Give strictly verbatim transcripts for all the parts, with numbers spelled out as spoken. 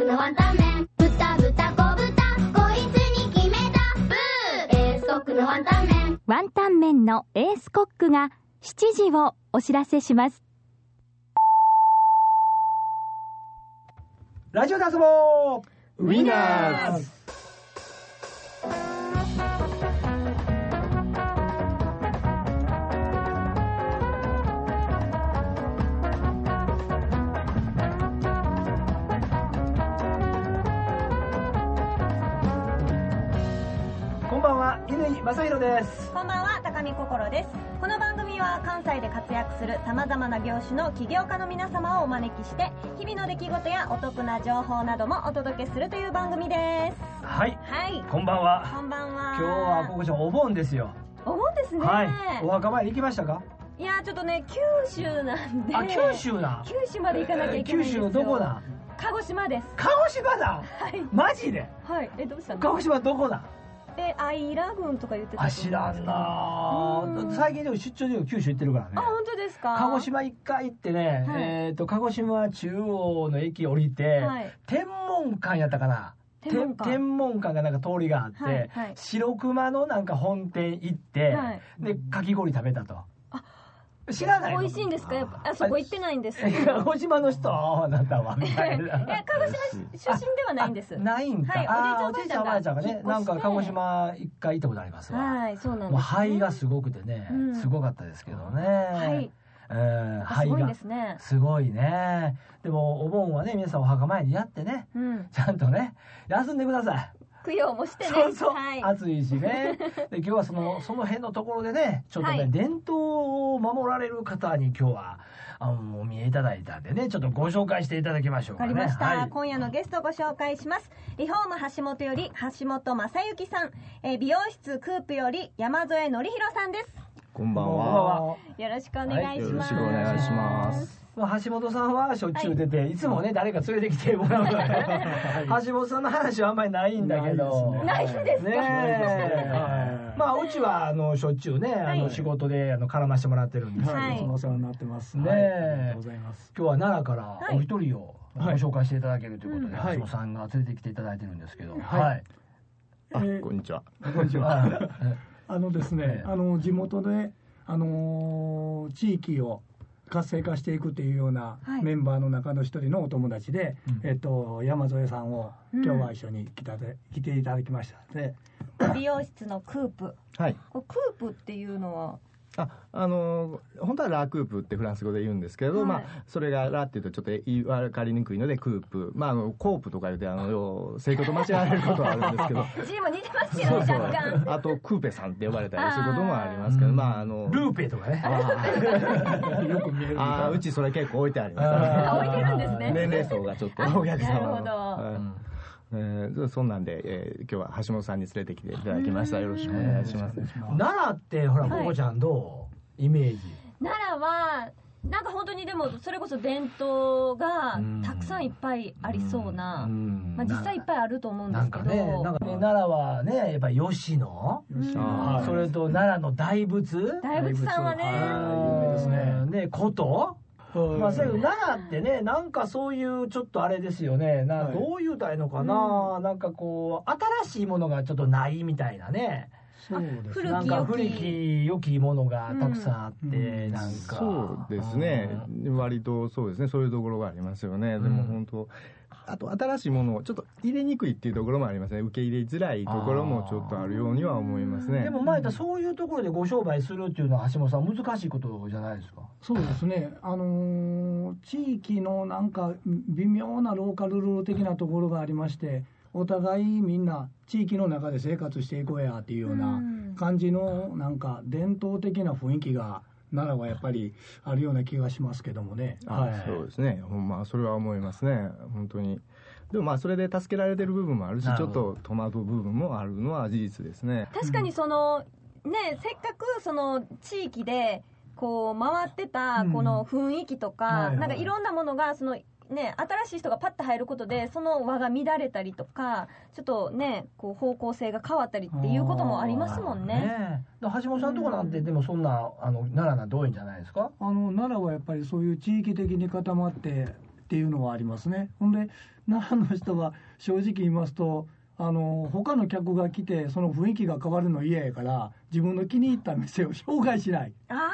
のワンタン麺、豚豚小豚、こいつに決めた。ブー、エースコックのワンタン麺。 ワンタン麺のエースコックがしちじをお知らせします。 ラジオで遊ぼうウィナーズ。 こんばんは、乾正弘です。 こんばんは、高見心です。この番組は関西で活躍するさまざまな業種の起業家の皆様をお招きして、日々の出来事やお得な情報などもお届けするという番組です。 はい、 はい、 こんばんは。 こんばんは。 今日はここちゃんお盆ですよ。 お盆ですね。 はい、お墓参り行きましたか？ いやちょっとね、九州なんで。 あ、九州な。 九州まで行かなきゃいけないんですよ。 九州のどこだ？ 鹿児島です。 鹿児島だ。 はい。 マジで？ はい。え、どうしたの？ 鹿児島どこだ？ え、アイラ郡とか言ってた。 あ、知らんな。最近でも出張で九州行ってるからね。 あ、本当ですか？ 鹿児島一回行ってね、はい、えっと鹿児島中央の駅降りて、はい、天文館やったかな。天, 天文館がなんか通りがあって、はいはい、白熊のなんか本店行って、はい、でかき氷食べたと。知らないの？美味しいんですか？やっぱあそこ行ってないんですよ。 鹿児島の人あなたはみたいな。 いや鹿児島出身ではないんです。 ないんか。 はい、 あおじいちゃんおばあちゃんがね、なんか鹿児島一回行ったことありますわ。 はい、そうなんです、ね。 もう肺がすごくてね、うん、すごかったですけどね。はい。えー、肺がすごいですね。すごいね。でもお盆はね、皆さんお墓参りやってね、うん、ちゃんとね休んでください。 供養もしてね。 そうそう、 はい、 暑いしね。で今日はそのその辺のところでね、ちょっとね、はい、伝統を守られる方に今日はあのお見えいただいたんでね、ちょっとご紹介していただきましょうかね。 わかりました、 はい、 今夜のゲストをご紹介します。リフォーム橋本より橋本正幸さん、えー、美容室クープより山添則弘さんです。 こんばんは。 よろしくお願いします。 はい、よろしくお願いします。 橋本さんはしょっちゅう出て、はい、いつもね誰か連れてきてもらうからね、はい、橋本さんの話はあんまりないんだけど、 ないんですね。 ね、まあうちはあのしょっちゅうね、あの仕事であの絡ましてもらってるんですけど、 はい、お世話になってますね。 ありがとうございます。 今日は奈良からお一人をご紹介していただけるということで、はい、橋本さんが連れてきていただいてるんですけど、はい、はい、 あ、こんにちは。 こんにちは。あのですね、あの地元であの地域を活性化していくっていうようなメンバーの中の一人のお友達で、はい、えっと山添さんを今日は一緒に来たで、来ていただきましたので、 美容室のクープ、 はい、 クープっていうのはあ、あの本当はラクープってフランス語で言うんですけど、はい、まあそれがラっていうとちょっと言い分かりにくいのでクープ、まああのコープとか言ってあの生徒と間違われることはあるんですけど字も似てますよね、若干。 あとクーペさんって呼ばれたりすることもありますけど、まああのルーペとかね、 よく見える。 あ、うちそれ結構置いてあります。 置いてるんですね。 年齢層がちょっとお客様の。 なるほど。 うんえー、そんなんで、えー、今日は橋本さんに連れてきていただきました。よろしくお願いします。 奈良ってほら、ここちゃんどうイメージ？ 奈良はなんか本当にでもそれこそ伝統がたくさんいっぱいありそうな、まあ実際いっぱいあると思うんですけど、なんかね、 なんかね、奈良はね、やっぱり吉野、それと奈良の大仏、 大仏さんはね、 有名ですね。で、古都。まあ、奈良ってね、なんかそういうちょっとあれですよね、な、はい、どういうたいのかな、うん、なんかこう新しいものがちょっとないみたいなね。 そうですね。 なんか古き良きものがたくさんあって、うん、なんかそうですね、割とそうですね、そういうところがありますよね。でも本当、あと新しいものをちょっと入れにくいっていうところもありますね。受け入れづらいところもちょっとあるようには思いますね。 でも前田、そういうところでご商売するっていうのは橋本さん難しいことじゃないですか？ そうですね、あのー、地域のなんか微妙なローカルルール的なところがありまして、お互いみんな地域の中で生活していこうやっていうような感じのなんか伝統的な雰囲気が奈良はやっぱりあるような気がしますけどもね。 あ、はい、そうですね、ほんまそれは思いますね、本当に。でもまあそれで助けられてる部分もあるし、ちょっと戸惑う部分もあるのは事実ですね。 確かにそのね、せっかくその地域でこう回ってたこの雰囲気とか、なんかいろんなものがそのね、新しい人がパッと入ることでその輪が乱れたりとか、ちょっとねこう方向性が変わったりっていうこともありますもんね。 ね、橋本さんとこなんて、うん、でもそんなあの奈良なんて多いんじゃないですか？ あの奈良はやっぱりそういう地域的に固まってっていうのはありますね。ほんで奈良の人は正直言いますと、あの他の客が来てその雰囲気が変わるの嫌やから自分の気に入った店を紹介しない。 あ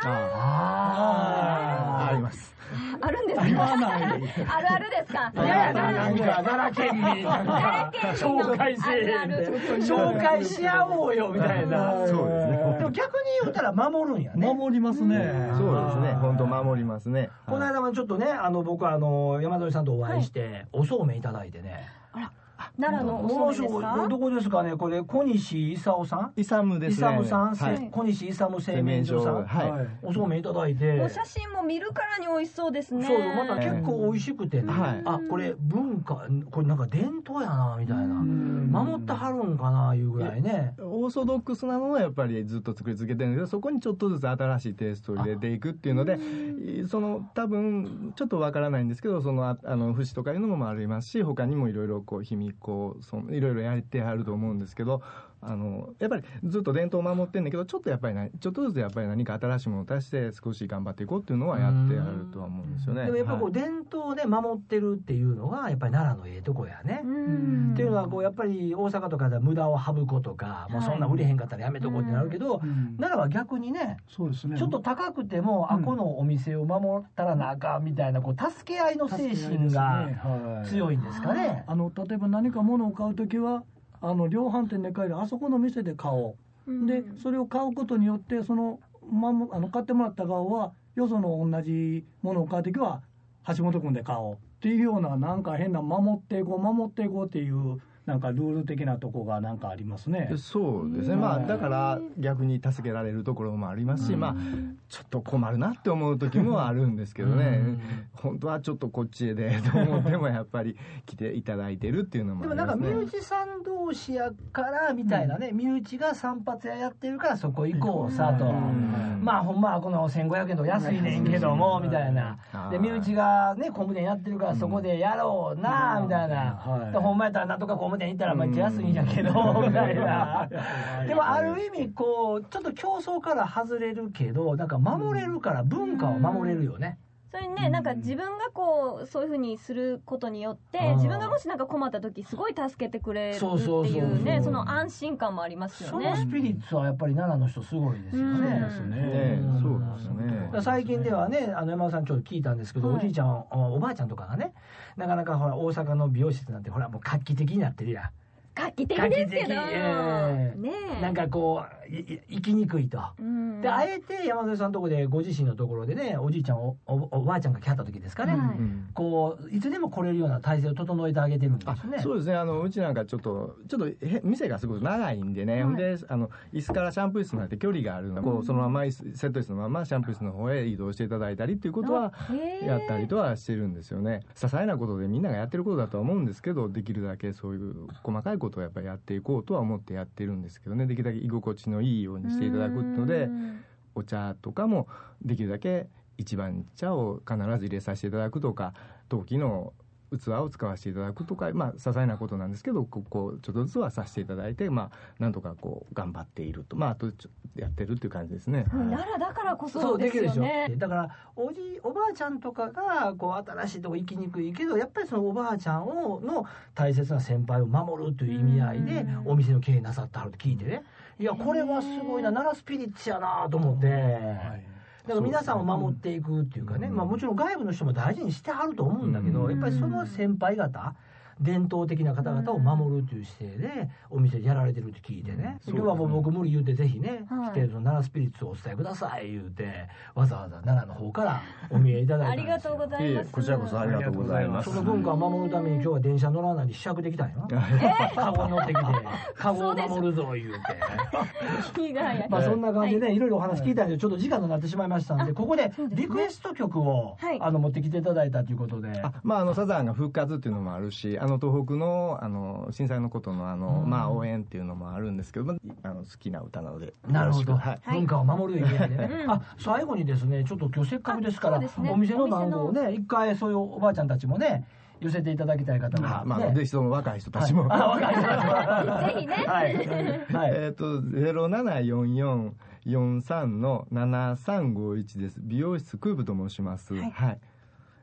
あああります。 あるんですか。 言わない。 あるあるですか。 いやいやなんか奈良県民なんか紹介せえへんで紹介し合おうよみたいな。 そうですね。 でも逆に言うたら守るんやね。 守りますね。 そうですね。本当守りますね。 この間もちょっとね、あの僕はあの山添さんとお会いしておそうめんいただいてね。 奈良のおそうめんですか。 どこですかね。これ小西勲さん。 勇ですね。 勇さん、 はい、 小西勇製麺所さん。はい。おそうめんいただいて。 お写真も見るからに美味しそうですね。 そう、また結構美味しくてね。はい。あ、これ文化、これなんか伝統やなみたいな。守ってはるんかないうぐらいね。 オーソドックスなのはやっぱりずっと作り続けてるんですけど、そこにちょっとずつ新しいテイストを入れていくっていうので、その多分ちょっとわからないんですけど、そのあの節とかいうのもありますし、他にもいろいろこう卑弥呼そのいろいろやってはると思うんですけど、あのやっぱりずっと伝統を守ってるんだけど、ちょっとやっぱりなちょっとずつやっぱり何か新しいものを足して少し頑張っていこうっていうのはやってあるとは思うんですよね。 でもやっぱこう伝統で守ってるっていうのがやっぱり奈良のええとこやね。っていうのはこうやっぱり大阪とかでは無駄を省くことか、もうそんな売れへんかったらやめとこうってなるけど、奈良は逆にね、 そうですね。 ちょっと高くてもあこのお店を守ったらなあかんみたいなこう助け合いの精神が強いんですかね。 あの例えば何か物を買うときは。あの量販店で買えるあそこの店で買おう、うん、でそれを買うことによってその、ま、あの買ってもらった側はよその同じものを買うときは橋本君で買おうっていうようななんか変な守っていこう守っていこうっていうなんかルール的なとこがなんかありますね。 そうですね、まあだから逆に助けられるところもありますし、まあちょっと困るなって思う時もあるんですけどね、本当はちょっとこっちへでと思ってもやっぱり来ていただいてるっていうのもありますね。 でもなんか身内さん同士やからみたいなね、身内が散髪屋やってるからそこ行こうさと、まあほんまはこのせんごひゃくえんとか安いねんけどもみたいな、で身内がね工務店やってるからそこでやろうなみたいな、でほんまやったらなんとか工務店行ったらめっちゃ安いんやけどみたいな。でもある意味こうちょっと競争から外れるけどなんか守れるから文化を守れるよね。 それにね、なんか自分がこうそういうふうにすることによって自分がもしなんか困った時すごい助けてくれるっていうね、その安心感もありますよね。 そのスピリッツはやっぱり奈良の人すごいですよね。 そうですね。 最近ではね、あの山田さんちょっと聞いたんですけど、はい、おじいちゃんおばあちゃんとかがね、なかなかほら大阪の美容室なんてほらもう画期的になってるやん。 画期的ですけど、 えー、ねなんかこう生きにくいと、うん、であえて山添さんのところでご自身のところでね、おじいちゃん お, お, おばあちゃんが来はった時ですかね、はい、こういつでも来れるような体制を整えてあげてるんですね。 そうですね、あのうちなんかちょっとちょっとへ店がすごく長いんでね、はい、であの椅子からシャンプー室まで距離があるので、うん、こうそのままセット椅子のままシャンプー室の方へ移動していただいたりっていうことはやったりとはしてるんですよね。些細なことでみんながやってることだとは思うんですけど、できるだけそういう細かいことをやっぱりやっていくこうとは思ってやってるんですけどね、できるだけ居心地のいいようにしていただくので、お茶とかもできるだけ一番茶を必ず入れさせていただくとか、陶器の器を使わせていただくとか、まあ些細なことなんですけど、ここちょっとずつはさせていただいて、まあなんとかこう頑張っていると、まああとちょやってるっていう感じですね。 奈良だからこそですよね。そうできるでしょ。 だからおじおばあちゃんとかがこう新しいとこ行きにくいけど、やっぱりそのおばあちゃんをの大切な先輩を守るという意味合いでお店の経営なさってはると聞いてね、いやこれはすごいな、奈良スピリッツやなと思って。はいだから皆さんを守っていくっていうかね、まあもちろん外部の人も大事にしてはると思うんだけど、やっぱりその先輩方伝統的な方々を守るという姿勢でお店でやられてるって聞いてね、今日はもう僕無理言うてぜひね、来てその奈良スピリッツをお伝えください言うてわざわざ奈良の方からお見えいただいたんですよ。 ありがとうございます。 こちらこそありがとうございます。 その文化を守るために今日は電車乗らないで試着できたんよ。カゴに乗ってきてカゴを守るぞ言うてまあそんな感じでね、いろいろお話聞いたんでちょっと時間となってしまいましたんで、ここでリクエスト曲をあの持ってきていただいたということで、 まああのサザンが復活っていうのもあるし、あの東北のあの震災のことのあの、うん、まあ応援っていうのもあるんですけど、あの好きな歌なので。 なるほど、はい、文化を守る意味でね、うん、あ最後にですね、ちょっと今日せっかくですから、ね、お店の番号をね一回そういうおばあちゃんたちもね寄せていただきたい方が、ね、 まあぜひその若い人たちも、 はい、あ若い人たちもぜひね、はい、 はい、えっとゼロななよんよんよんさんのななさんごいちです。美容室クーブと申します。はい、はい、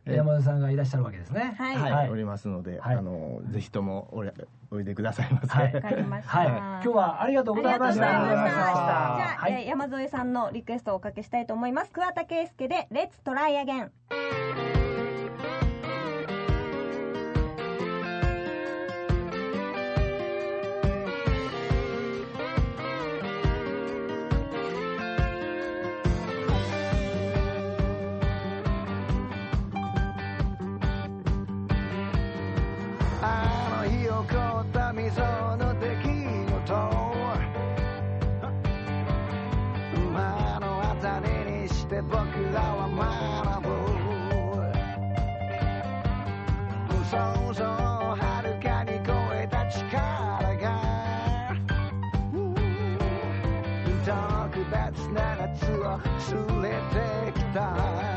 山田さんがいらっしゃるわけですね。 はい、 はいはいおりますので、 はいあのぜひともおれおいでくださいませ。 はいわかりました。 はい、今日はありがとうございました。 ありがとうございました。じゃあ、 はいえー山添さんのリクエストをおかけしたいと思います。桑田佳祐でレッツトライアゲン。 あの日起こった溝の出来事馬のあたりにして僕らは学ぶ想像をはるかに超えた力が特別な夏を連れてきた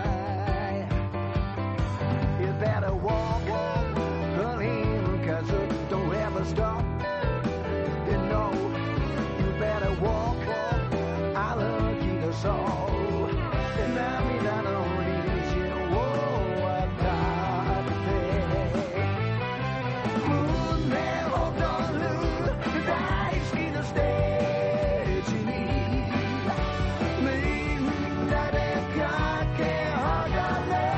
You better walk Cause it don't ever stop. You know, you better walk. I'll keep us all. 涙の虹を渡って胸躍る大好きなステージにみんなで駆け上がれ。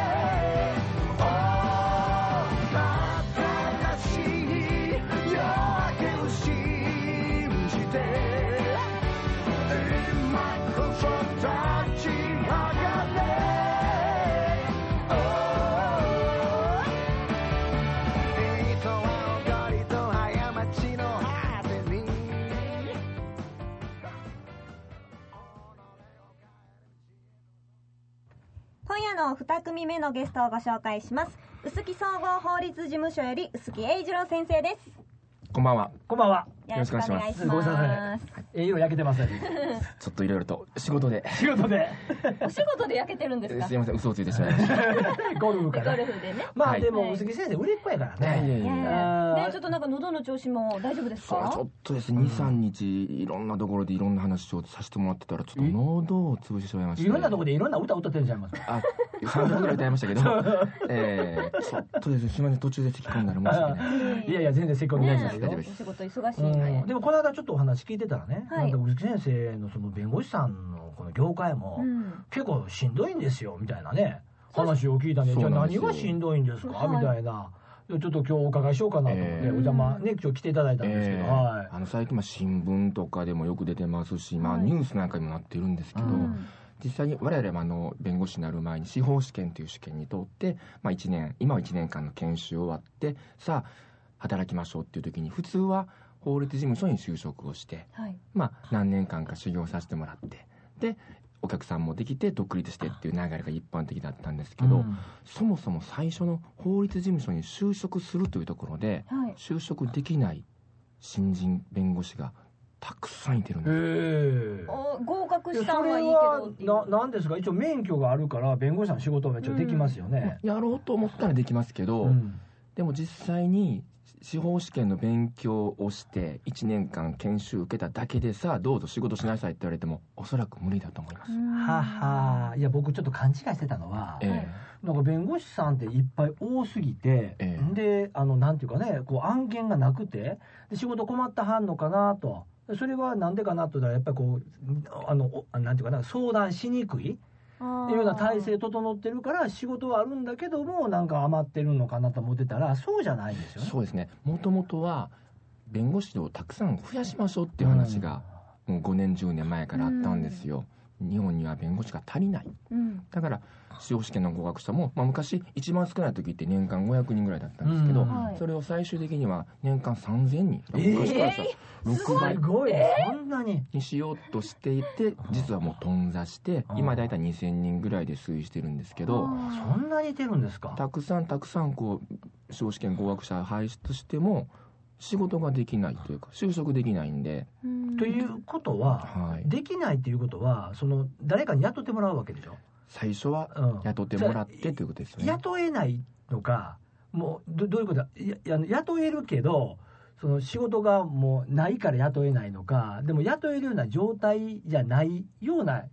今夜のに組目のゲストをご紹介します。臼木総合法律事務所より臼木英二郎先生です。 こんばんは。 こんばんは。 よろしくお願いします。 ごめんなさい。ええ色焼けてますね。 ちょっといろいろと仕事で。 仕事で。 お仕事で焼けてるんですか。 すいません、嘘をついてしまいました。 ゴルフから。 ゴルフでね。 まあでも臼木先生売れっ子やからね。 いやいやいや。 ね、ちょっとなんか喉の調子も大丈夫ですか。 ちょっとですね、に、さんにちいろんなところでいろんな話をさせてもらってたらちょっと喉を潰してしまいました。 いろんなところでいろんな歌歌ってるじゃんます。 あ、さんびょくぐらい歌いましたけど、えー、ちょっとですね、すみません、途中で咳込んだら申し訳ない。 いやいや全然咳込みないですけど。 お仕事忙しいんで。 でもこの間ちょっとお話聞いてたらね、なんか臼木先生のその弁護士さんのこの業界も結構しんどいんですよみたいなね話を聞いたね。じゃあ何がしんどいんですかみたいな。ちょっと今日お伺いしようかなと思って、お邪魔ね今日来ていただいたんですけど、はい。 あの最近まあ新聞とかでもよく出てますし、まあニュースなんかにもなってるんですけど。実際に我々もあの弁護士になる前に司法試験という試験に通って、まあ、いちねん今はいちねんかんの研修終わってさあ働きましょうっていう時に普通は法律事務所に就職をして、はい、まあ何年間か修行させてもらってでお客さんもできて独立してっていう流れが一般的だったんですけど、うん、そもそも最初の法律事務所に就職するというところで、はい、就職できない新人弁護士がたくさんいてるんです。 合格したのはいいけどっていう。 ななんですか一応免許があるから弁護士の仕事も一応できますよね、 うん、やろうと思ったらできますけど、うん、でも実際に司法試験の勉強をしていちねんかん研修受けただけでさあどうぞ仕事しなさいって言われてもおそらく無理だと思います。 はは。いや僕ちょっと勘違いしてたのは、ええ、なんか弁護士さんっていっぱい多すぎて、ええ、であのなんていうかねこう案件がなくてで仕事困ったはんのかなと。それはなんでかなと言ったらやっぱりこうあのなんていうかな相談しにくいいうような体制整ってるから仕事はあるんだけどもなんか余ってるのかなと思ってたらそうじゃないんですよね。 そうですね。もともとは弁護士をたくさん増やしましょうっていう話がもうごねんじゅうねんまえからあったんですよ。日本には弁護士が足りない、うん、だから司法試験の合格者も、まあ、昔一番少ない時って年間ごひゃくにんぐらいだったんですけど、うん、それを最終的には年間さんぜんにん、 えー、昔からろくばいすごい、そんなににしようとしていて実はもう頓挫して今だいたいにせんにんぐらいで推移してるんですけど、 そんなに出るんですか。 たくさんたくさんこう司法試験合格者輩出しても仕事ができないというか就職できないんで。 ということは、はい、できないということはその誰かに雇ってもらうわけでしょ。 最初は雇ってもらってということですよね。 雇えないのかもう ど, どういうことだや雇えるけどその仕事がもうないから雇えないのかでも雇えるような状態じゃないような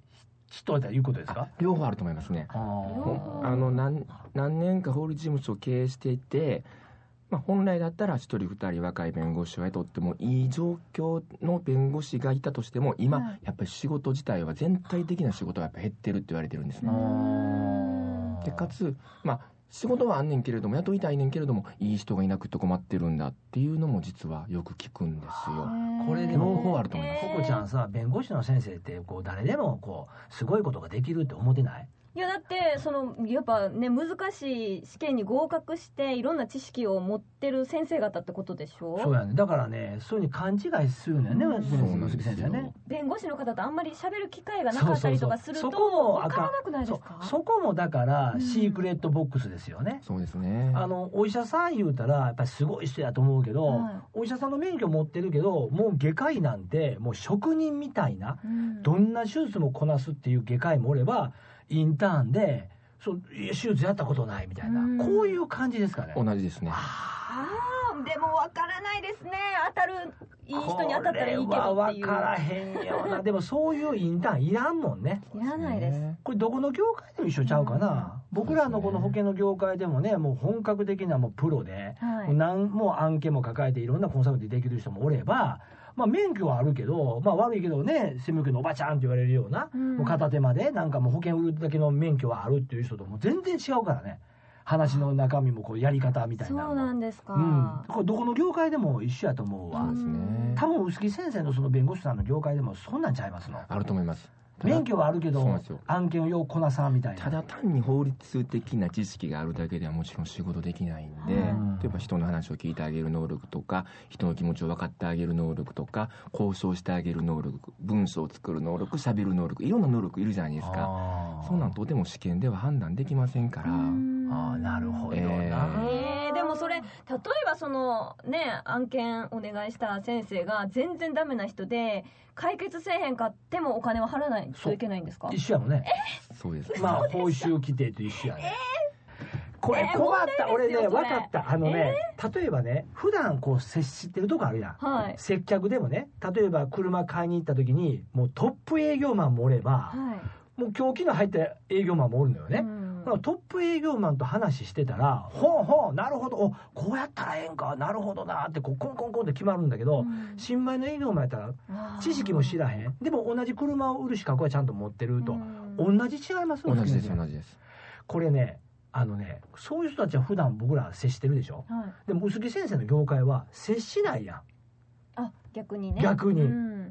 人ということですか？ 両方あると思いますね。あの 何, 何年か法律事務所を経営していて、まあ、本来だったら一人二人若い弁護士を雇ってもいい状況の弁護士がいたとしても、今、はい、やっぱり仕事自体は全体的な仕事がやっぱ減ってるって言われてるんですね。でかつ、まあ、仕事はあんねんけれども、雇いたいねんけれども、いい人がいなくて困ってるんだっていうのも実はよく聞くんですよ。 これでも両方あると思います。 ココちゃんさ、弁護士の先生ってこう誰でもこうすごいことができるって思ってない？ いやだってそのやっぱね難しい試験に合格していろんな知識を持ってる先生方ってことでしょ。 そうやね。だからね、そういうふうに勘違いするのよね、うん、野杉先生ね。 弁護士の方とあんまり喋る機会がなかったりとかすると分からなくないですか？ そ, そこもだからシークレットボックスですよね、 うん、そうですね。 あのお医者さん言うたらやっぱりすごい人やと思うけど、はい、お医者さんの免許持ってるけど、もう外科医なんてもう職人みたいな、うん、どんな手術もこなすっていう外科医もおれば、インターンでそう手術やったことないみたいな、うん、こういう感じですかね。 同じですね。 ああ、でも分からないですね。当たるいい人に当たったらいいけどっていう。これは分からへんよな。でもそういうインターンいらんもんね。 いらないです。 これどこの業界でも一緒ちゃうかな、うん、僕らのこの保険の業界でもね、もう本格的なもうプロで、はい、もう何も案件も抱えていろんなコンサルティングできる人もおれば、まあ、免許はあるけど、まあ、悪いけどね、専門家のおばちゃんって言われるような、うん、もう片手までなんかもう保険売るだけの免許はあるっていう人とも全然違うからね。話の中身もこうやり方みたいな。 そうなんですか。 うん、これどこの業界でも一緒やと思うわ。 そうですね。 多分臼木先生のその弁護士さんの業界でもそんなんちゃいますの？ あると思います。 免許はあるけど案件をようこなさんみたいな。 ただ単に法律的な知識があるだけではもちろん仕事できないんで、うん、例えば人の話を聞いてあげる能力とか、人の気持ちを分かってあげる能力とか、交渉してあげる能力、文章を作る能力、喋る能力、いろんな能力いるじゃないですか。そうなんとても試験では判断できませんから。 ああ、なるほどな、 えー、でもそれ例えばそのね案件お願いした先生が全然ダメな人で解決せえへんかってもお金は払わないといけないんですか？ 一緒やもんね。 えー、 そうです。 まあ報酬規定と一緒やね。 えー、 これ困った、えー、俺ね分かった。あのね、えー、例えばね、普段こう接してるとこあるやん、はい、接客でもね、例えば車買いに行った時にもうトップ営業マンもおれば、はい、もう今日昨日入った営業マンもおるのよね、うん、トップ営業マンと話してたら、ほうほうなるほど、おこうやったらええんか、なるほどなってこうコンコンコンって決まるんだけど、うん、新米の営業マンやったら知識も知らへん、でも同じ車を売る資格はちゃんと持ってると、うん、同じ違います？ 同じです同じです。 これね、あのね、そういう人たちは普段僕ら接してるでしょ、はい、でも臼木先生の業界は接しないやん。 あ、逆にね。 逆に、うん、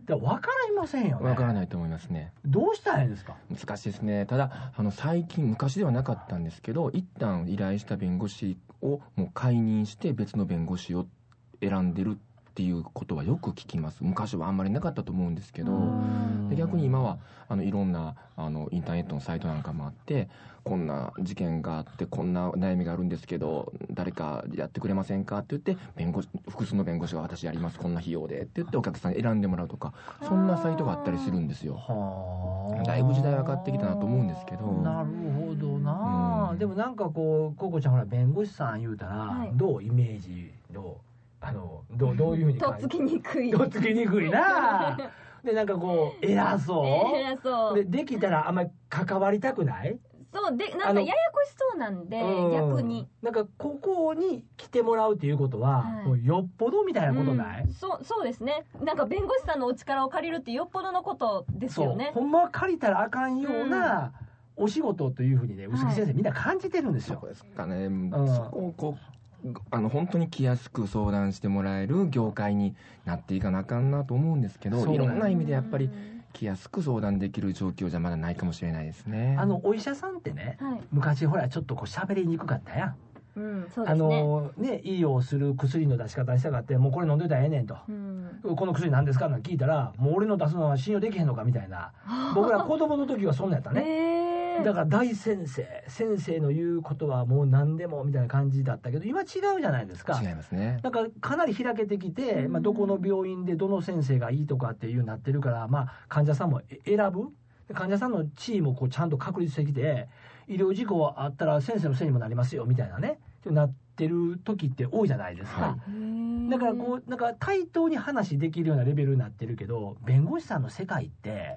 だから分からいませんよね。 分からないと思いますね。 どうしたらいいんですか？ 難しいですね。ただあの最近、昔ではなかったんですけど、一旦依頼した弁護士をもう解任して別の弁護士を選んでるっていうことはよく聞きます。昔はあんまりなかったと思うんですけど、で逆に今はあのいろんなあのインターネットのサイトなんかもあって、こんな事件があってこんな悩みがあるんですけど誰かやってくれませんかって言って、弁護士複数の弁護士が私やります、こんな費用でって言ってお客さん選んでもらうとか、そんなサイトがあったりするんですよ。だいぶ時代分かってきたなと思うんですけど。 なるほどな、うん、でもなんかこうココちゃんほら弁護士さん言うたら、はい、どうイメージどうあの ど, どういうふうにとっつきにくいとっつきにくいなでなんかこう偉そう偉そうで、できたらあんまり関わりたくない。 そうで、なんかややこしそうなんで、逆になんかここに来てもらうっていうことは、はい、もうよっぽどみたいなことない、 うん、そうそうですね。なんか弁護士さんのお力を借りるってよっぽどのことですよね。 そうほんまは借りたらあかんような、うん、お仕事というふうにね、臼木先生、はい、みんな感じてるんですよ。 そうですかね、うん、そこをこうあの本当に来やすく相談してもらえる業界になっていかなあかんなと思うんですけど、いろんな意味でやっぱり来やすく相談できる状況じゃまだないかもしれないですね。 あのお医者さんってね、はい、昔ほらちょっとこう喋りにくかったやん。 うん、そうですね。 あのね、医療する薬の出し方にしたかって、もうこれ飲んでたらええねんと、うん、この薬何ですかなんて聞いたら、もう俺の出すのは信用できへんのかみたいな僕ら子供の時はそんなんやったねだから大先生先生の言うことはもう何でもみたいな感じだったけど、今違うじゃないですか。 違いますね。 なんかかなり開けてきて、まあ、どこの病院でどの先生がいいとかっていうようになってるから、まあ、患者さんも選ぶ、患者さんの地位もこうちゃんと確立してきて、医療事故あったら先生のせいにもなりますよみたいなねなってる時って多いじゃないですか、はい、だからこうなんか対等に話できるようなレベルになってるけど、弁護士さんの世界って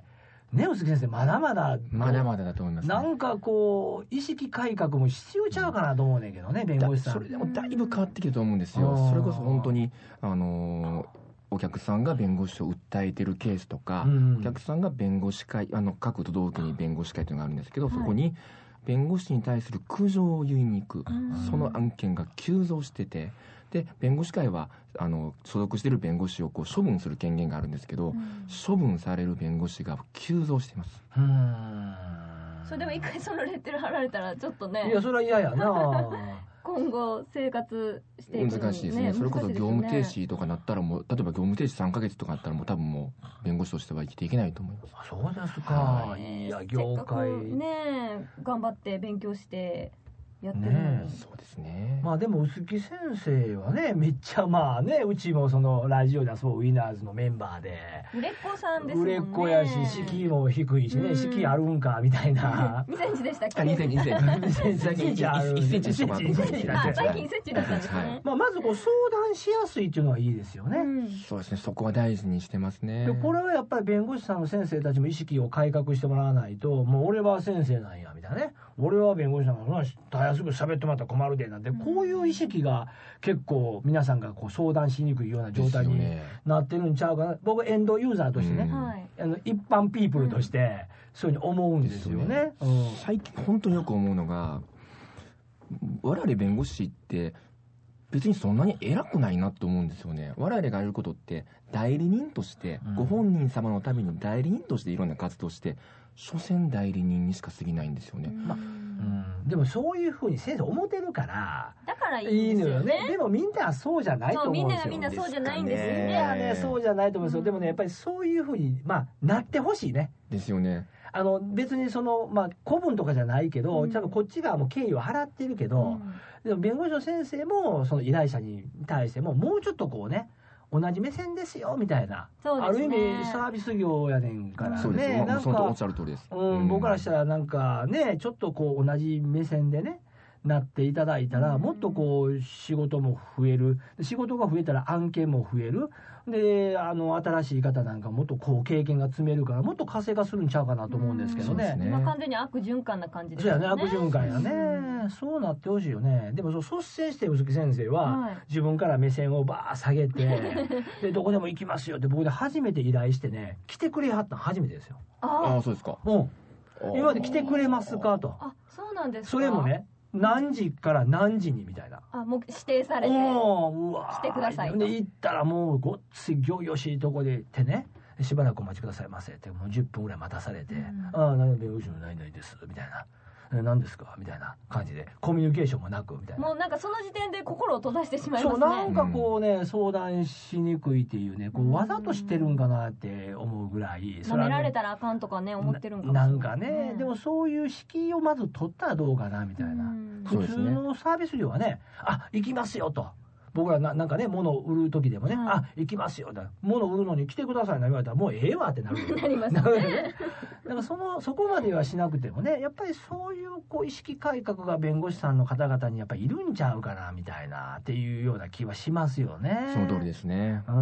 ね、臼木先生まだまだまだまだだと思います、ね、 なんかこう意識改革も必要ちゃうかなと思うねんけどね、弁護士さん。 それでもだいぶ変わってきてると思うんですよ。それこそ本当にあのーお客さんが弁護士を訴えてるケースとか、うん、お客さんが弁護士会、あの各都道府県に弁護士会というのがあるんですけど、はい、そこに弁護士に対する苦情を言いに行く、うん、その案件が急増してて、で弁護士会はあの所属している弁護士をこう処分する権限があるんですけど、うん、処分される弁護士が急増しています。 うーん、それでも一回そのレッテル貼られたらちょっとね、 いやそれは嫌やな今後生活していくのに、ね、 難しいですね。それこそ業務停止とかなったらもう、例えば業務停止さんかげつとかなったらもう多分もう弁護士としては生きていけないと思います。 そうですか、はい、いや業界ね頑張って勉強してやってるのに、ね、 そうですね。 まあでも臼木先生はねめっちゃまあね、うちもそのラジオではそうウィナーズのメンバーで売れっ子さんですもんね。 売れっ子やし敷居も低いしね、敷居あるんかみたいなにセンチでしたっけ。 にセンチにセンチ最近いちセンチあ最近いちセンチだったんですね。 まあまずこう相談しやすいっていうのはいいですよね、うん、 そうですね、そこは大事にしてますね。 でこれはやっぱり弁護士さんの先生たちも意識を改革してもらわないと、もう俺は先生なんやみたいなね、俺は弁護士さんがたやすぐ喋ってもらったら困るでなんて、こういう意識が結構皆さんがこう相談しにくいような状態になってるんちゃうかな、ね、僕エンドユーザーとしてね、うん、あの一般ピープルとしてそういうふうに思うんですよね、ね、うん、 最近本当によく思うのが、我々弁護士って別にそんなに偉くないなと思うんですよね。我々がやることって代理人として、うん、ご本人様のために代理人としていろんな活動して所詮代理人にしか過ぎないんですよね、 まあうん、でもそういうふうに先生思ってるからだからいいんですよね。 いいのよね。でもみんなはそうじゃないと思うんですよ。 そうみんながみんなそうじゃないんですよね。 みんなはねそうじゃないと思うんですよ、うん、でもねやっぱりそういうふうに、まあ、なってほしいね。 ですよね。 あの別にその、まあ、古文とかじゃないけど、うん、ちゃんとこっち側も敬意を払ってるけど、うん、でも弁護士の先生もその依頼者に対してももうちょっとこうね同じ目線ですよみたいな、 そうですね、 ある意味サービス業やねんからね。 そうですね、なんかそのおっしゃる通りです、 うんうん、僕からしたらなんかねちょっとこう同じ目線でねなっていただいたら、もっとこう仕事も増える、仕事が増えたら案件も増えるで、あの新しい方なんかもっとこう経験が積めるからもっと活性化するんちゃうかなと思うんですけどね。 今完全に悪循環な感じですよね。そうやね、悪循環やね、うん、そうなってほしいよね。でもそう率先して臼木先生は、はい、自分から目線をバー下げてでどこでも行きますよって僕で初めて依頼してね来てくれはったの初めてですよ。 ああそうですか。 うん、今まで来てくれますかと。 あそうなんですか。 それもね何時から何時にみたいな、 あもう指定されてうわ来てくださいと。 で行ったらもうごっつい行々しいとこで行ってね、しばらくお待ちくださいませってもうじゅっぷんぐらい待たされて、うん、ああ何弁護士の何々ですみたいな、何ですかみたいな感じでコミュニケーションもなくみたいな、 もうなんかその時点で心を閉ざしてしまいますね。 そうなんかこうね、うん、相談しにくいっていうね、こうわざとしてるんかなって思うぐらい、 舐められたらあかんとかね思ってるんかもしれない、 なんかね、でもそういう敷居をまず取ったらどうかなみたいな、普通のサービス業はね、あ行きますよと。僕ら な, なんかね物を売る時でもね、はい、あ行きますよだ物を売るのに来てくださいな言われたらもうええわってなるなりますね。だからそのそこまではしなくてもね、やっぱりそういうこう意識改革が弁護士さんの方々にやっぱりいるんちゃうかなみたいなっていうような気はしますよね。 その通りですね。 うん、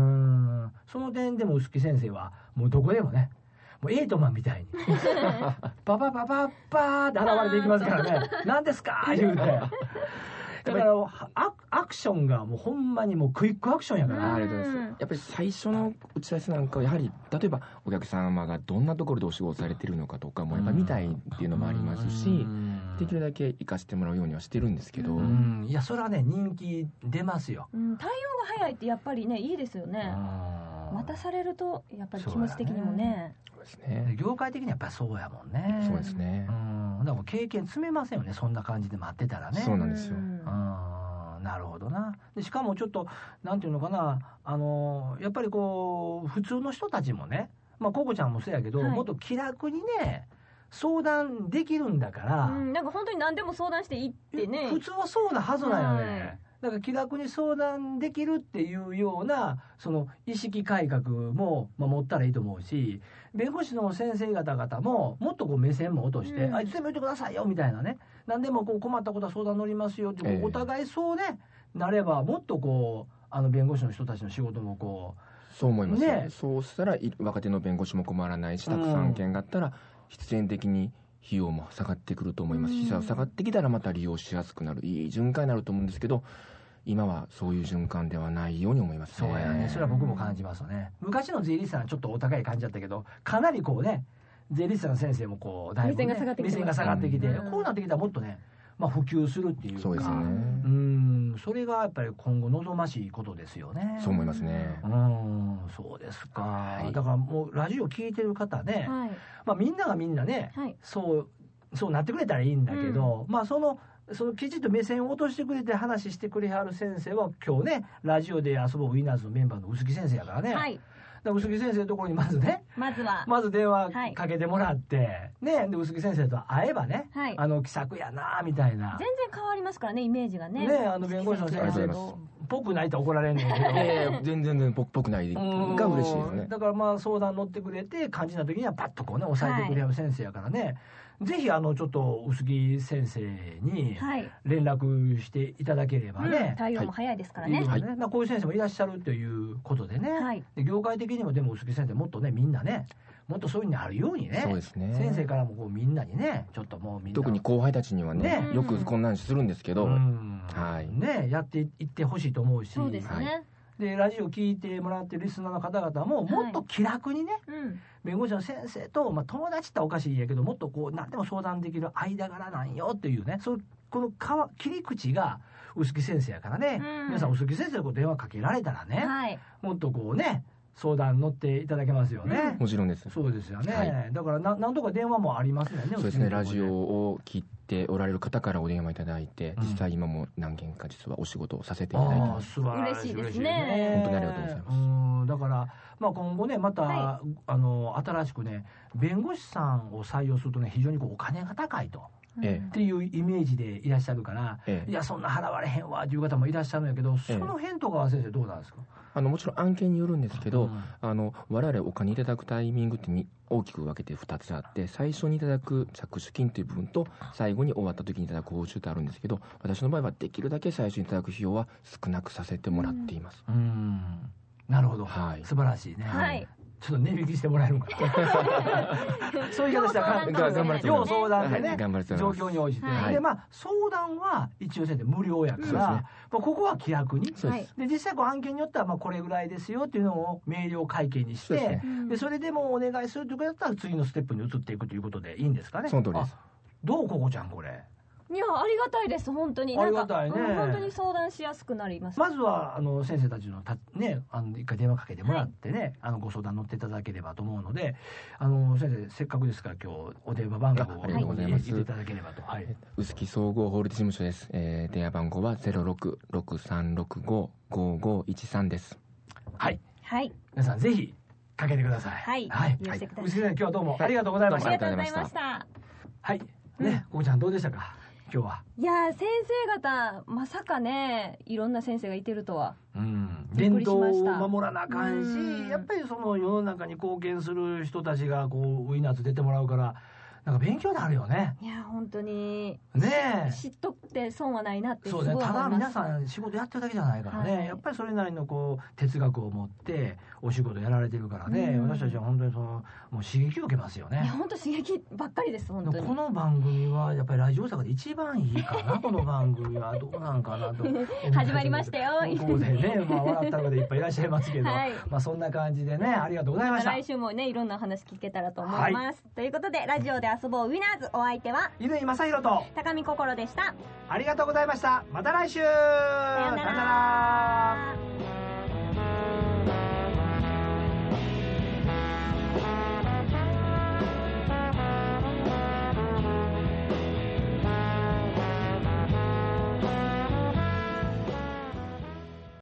その点でも臼木先生はもうどこでもねもうエイトマンみたいにパパパパッパーって現れていきますからね何ですか言うてだからア, アクションがもうほんまにもうクイックアクションやから。 ありがとうございます。やっぱり最初の打ち合わせなんかはやはり例えばお客様がどんなところでお仕事されてるのかとかもやっぱ見たいっていうのもありますし、できるだけ活かしてもらうようにはしてるんですけど、うん、 いやそれはね人気出ますよ、 うん、対応が早いってやっぱりねいいですよね。待たされるとやっぱり気持ち的にもね、 そうですね、 業界的にはやっぱりそうやもんね。 そうですね、 うん、だから経験積めませんよねそんな感じで待ってたらね。 そうなんですよ、 うん、なるほどな。でしかもちょっとなんていうのかな、あのやっぱりこう普通の人たちもね、まあココちゃんもそうやけど、はい、もっと気楽にね相談できるんだから、 うん、なんか本当に何でも相談していいってね普通はそうなはずなんよね、はい、だから気楽に相談できるっていうようなその意識改革も、まあ、持ったらいいと思うし、弁護士の先生方々ももっとこう目線も落として、うん、あいつでも言ってくださいよみたいなね、何でもこう困ったことは相談乗りますよって、えー、お互いそうねなればもっとこうあの弁護士の人たちの仕事もこうそう思います、 ね、 そうしたら若手の弁護士も困らないし、たくさん件があったら必然的に費用も下がってくると思いますし、うん、下がってきたらまた利用しやすくなる、いい循環になると思うんですけど、今はそういう循環ではないように思いますね。 そうやね、それは僕も感じますね。昔の税理士さんはちょっとお高い感じだったけど、かなりこうね、税理士さんの先生もこうだいぶ、ね、目線が下がってきて、目線が下がってきて、うん、こうなってきたらもっとね、まあ、普及するっていうか、 そうですよね、 うん、それがやっぱり今後望ましいことですよね。 そう思いますね。 うん、そうですか、はい、だからもうラジオ聞いてる方ね、はい、まあ、みんながみんなね、はい、そうそうなってくれたらいいんだけど、うん、まあそのそのきちっと目線を落としてくれて話してくれはる先生は今日ね、ラジオで遊ぼうウィナーズのメンバーの薄木先生やからね、はい、だから薄木先生のところにまずね、 まずはまず電話かけてもらって、はい、ね、で薄木先生と会えばね、はい、あの気さくやなみたいな、 全然変わりますからね、イメージがね。 ね、あの弁護士の先生とぽくないと怒られんねんけど、 えー、全然ぽくないが嬉しいですね。 だからまあ相談乗ってくれて、肝心な時にはパッとこうね抑えてくれる先生やからね、はい、ぜひあのちょっと薄木先生に連絡していただければね、はい、 うん、対応も早いですからね、 はい、ね、まあ、こういう先生もいらっしゃるということでね、はい、で業界的にもでも薄木先生もっとね、みんなね、もっとそういうのあるようにね、 そうですね、 先生からもこうみんなにね、ちょっともうみんな特に後輩たちには ね, ねよくこんなんするんですけど、うん、 はい、ね、やっていってほしいと思うし、 そうですね、はい、 でラジオ聞いてもらってるリスナーの方々ももっと気楽にね、はい、うん、弁護士の先生と、まあ、友達っておかしいんやけど、もっとこう何でも相談できる間柄なんよっていうね、そうこのか切り口が薄木先生やからね、うん、皆さん薄木先生にこう電話かけられたらね、はい、もっとこうね相談乗っていただけますよね、 うん、もちろんです。 そうですよね、 はい、 だからな何とか電話もありますよね。 そうですね、ラジオを聞いておられる方からお電話いただいて、うん、実際今も何件か実はお仕事をさせていただいてます。 嬉しいですね。 本当にありがとうございます。 うん、だから、まあ、今後ねまた、はい、あの新しくね弁護士さんを採用するとね非常にこうお金が高いと。ええ、っていうイメージでいらっしゃるから、ええ、いやそんな払われへんわっていう方もいらっしゃるんやけど、その辺とかは先生どうなんですか？ あのもちろん案件によるんですけど、うん、あの我々お金いただくタイミングってに大きく分けてふたつあって、最初にいただく着手金という部分と最後に終わった時にいただく報酬ってあるんですけど、私の場合はできるだけ最初にいただく費用は少なくさせてもらっています。 うん、うん、なるほど、はい、素晴らしいね、はい、ちょっと値引きしてもらえるんかそういう方したら頑張れ要相談でね、 はい、頑張れ状況に応じて、はい、でまあ相談は一応先生無料やから、うん、ね、まあ、ここは気楽に、で実際こう案件によってはまあこれぐらいですよっていうのを明瞭会計にして、 そ, で、ね、でそれでもお願いするということだったら次のステップに移っていくということでいいんですかね。 その通りです。 どうここちゃんこれ？ いやありがたいです本当に。 ありがたいね、 うん、本当に相談しやすくなります。 まずはあの先生たちのたねあの一回電話かけてもらってね、はい、あのご相談乗っていただければと思うので、あの先生せっかくですから今日お電話番号を入れていただければと。はい、 臼杵総合法律事務所です、えー、電話番号はゼロろくろくさんろくごごごいちさんです。 はい、 はい、 皆さんぜひかけてください。 はい、 はい、臼杵先生今日はどうもありがとうございました。 ありがとうございました。 はいね、ここちゃんどうでしたか今日は？ いや先生方まさかねいろんな先生がいてるとは、 うん、伝統を守らなあかんし、やっぱりその世の中に貢献する人たちがこうウィナーズ出てもらうからなんか勉強になるよね。 いや本当にねえ知っとって損はないなってすごいそう思います。 ね、ただ皆さん仕事やってるだけじゃないからね、はい、やっぱりそれなりのこう哲学を持ってお仕事やられてるからね、うん、私たちは本当にそのもう刺激を受けますよね。 いや本当刺激ばっかりです本当に。 この番組はやっぱりラジオ大阪で一番いいかなこの番組はどうなんかなと始まりましたよここでね、まあ、笑った方でいっぱいいらっしゃいますけど、はい、まあそんな感じでねありがとうございました。 来週もねいろんな話聞けたらと思います、はい、ということでラジオで遊ぼうウィナーズ、お相手は乾正弘と高見心でした。 ありがとうございました。また来週。さようなら。